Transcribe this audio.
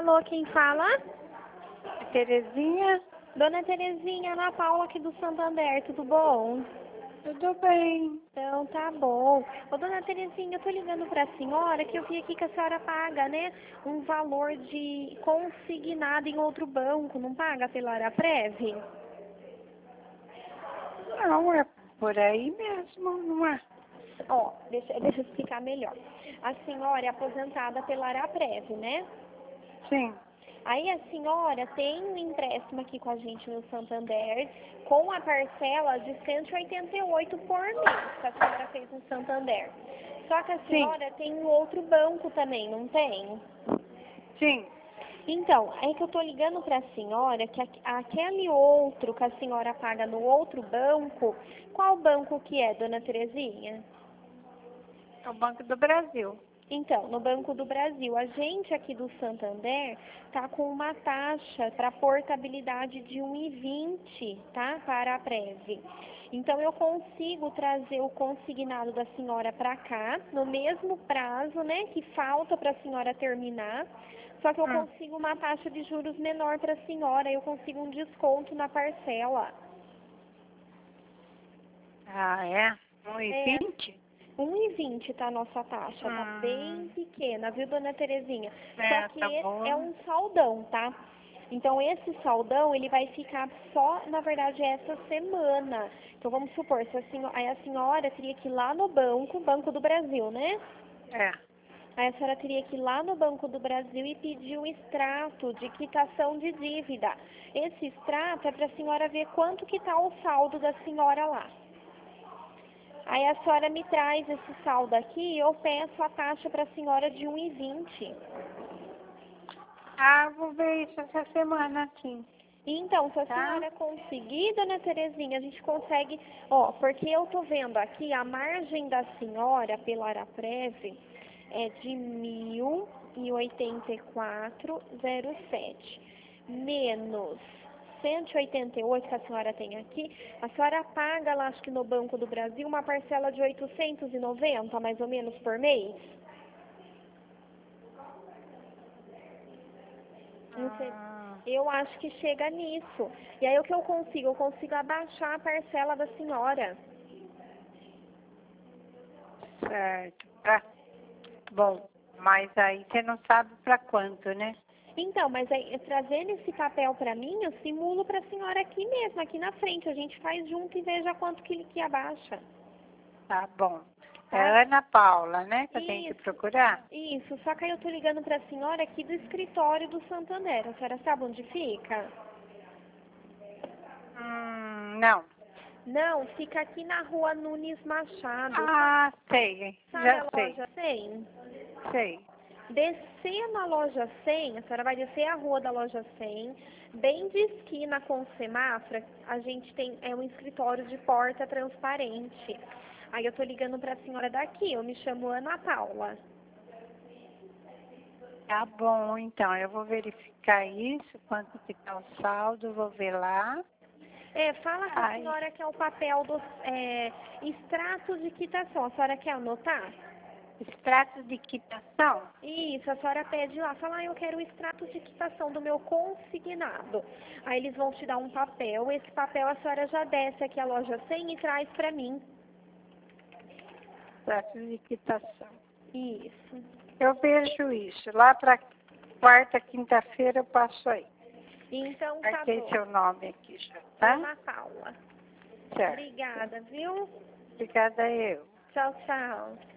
Alô, quem fala? Terezinha, Dona Terezinha, Ana Paula aqui do Santander, tudo bom? tudo bem? Então, tá bom. Ô, Dona Terezinha, eu tô ligando pra senhora que eu vi aqui que a senhora paga, né, um valor de consignado em outro banco, não paga pela Araprev? Não, é por aí mesmo, não é? Ó, deixa eu explicar melhor. A senhora é aposentada pela Araprev, né? Sim, Aí a senhora tem um empréstimo aqui com a gente no Santander com a parcela de 188 por mês que a senhora fez no Santander. Só que a sim, senhora tem um outro banco também, não tem? sim. Então, é que eu tô ligando para a senhora que aquele outro que a senhora paga no outro banco, qual banco que é, Dona Terezinha? É o Banco do Brasil. Então, no Banco do Brasil, a gente aqui do Santander está com uma taxa para portabilidade de 1,20, tá? Para a Prev. Então, eu consigo trazer o consignado da senhora para cá, no mesmo prazo, né, que falta para a senhora terminar, só que eu consigo uma taxa de juros menor para a senhora, eu consigo um desconto na parcela. Ah, é? É, 1,20? 1,20 tá a nossa taxa, tá bem pequena, viu, Dona Terezinha? Só É, que tá é bom. um saldão, tá? Então, esse saldão, ele vai ficar só, na verdade, essa semana. Então, vamos supor, se aí a senhora teria que ir lá no banco, Banco do Brasil, né? É. Aí a senhora teria que ir lá no Banco do Brasil e pedir um extrato de quitação de dívida. Esse extrato é para a senhora ver quanto que tá o saldo da senhora lá. Aí a senhora me traz esse saldo aqui e eu peço a taxa para a senhora de 1,20. Ah, vou ver isso essa semana, sim. Então, se a Tá? senhora conseguir, Dona Terezinha, a gente consegue, ó, porque eu tô vendo aqui a margem da senhora pela Araprev é de 1.084,07 menos 188 que a senhora tem aqui, a senhora paga lá, acho que no Banco do Brasil, uma parcela de 890, mais ou menos, por mês. Não sei. Ah, Eu acho que chega nisso. E aí o que eu consigo? Eu consigo abaixar a parcela da senhora. certo. Tá. Bom, mas aí você não sabe para quanto, né? Então, mas aí, trazendo esse papel para mim, eu simulo para a senhora aqui mesmo, aqui na frente. A gente faz junto e veja quanto que abaixa. Tá bom. Tá? É Ana Paula, né, que eu tenho que Isso, procurar? isso. Só que aí eu tô ligando para a senhora aqui do escritório do Santander. A senhora sabe onde fica? Não. Não, fica aqui na rua Nunes Machado. Ah, sei, Sabe já a sei, loja 100? sei. Descendo a loja 100, a senhora vai descer a rua da loja 100, bem de esquina com o semáforo, a gente tem um escritório de porta transparente. Aí eu tô ligando para a senhora daqui, eu me chamo Ana Paula. Tá bom, então, eu vou verificar isso, quanto que tá o saldo, vou ver lá. Fala com a Aí, senhora que é o papel do extrato de quitação. A senhora quer anotar? extrato de quitação? Isso, a senhora pede lá, fala, eu quero o extrato de quitação do meu consignado. Aí eles vão te dar um papel, esse papel a senhora já desce aqui a loja 100 e traz para mim. Extrato de quitação. Isso. Eu vejo isso. Lá para quarta, quinta-feira eu passo aí. Então tá Marquei bom. seu nome aqui já, tá? Ana Paula. Certo. Obrigada, viu? Obrigada eu. Tchau, tchau.